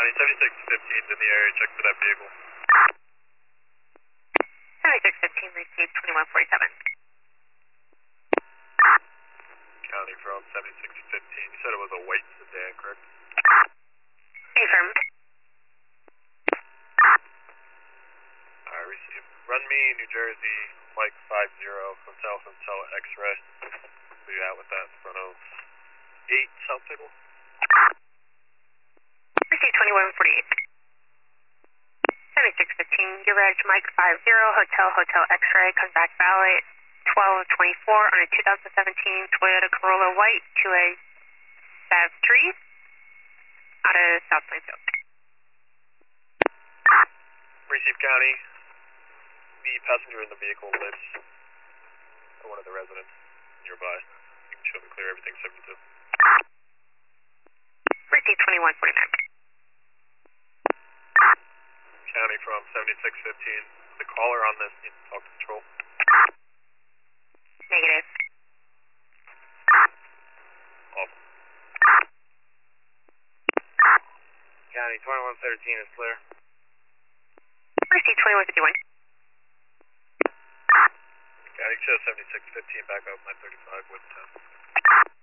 County 7615 's in the area, check for that vehicle. 7615 received 2147. County from 7615, you said it was a white sedan, correct? Confirmed. Alright, received. Run me New Jersey, Mike 50, Hotel X-Ray. Where you at with that in front of 8 South Table? Received 2148. 7615, garage Mike 50, Hotel X-Ray, comes back valid 1224 on a 2017 Toyota Corolla White 2A SAV3 out of South Plainfield. Receive County. The passenger in the vehicle lives or one of the residents nearby. You can show me clear everything 72. Received 2149. County from 7615. The caller on this needs to talk to control. Negative. Off. County 2113 is clear. Received 2151. County show 7615 back up 935 with 10.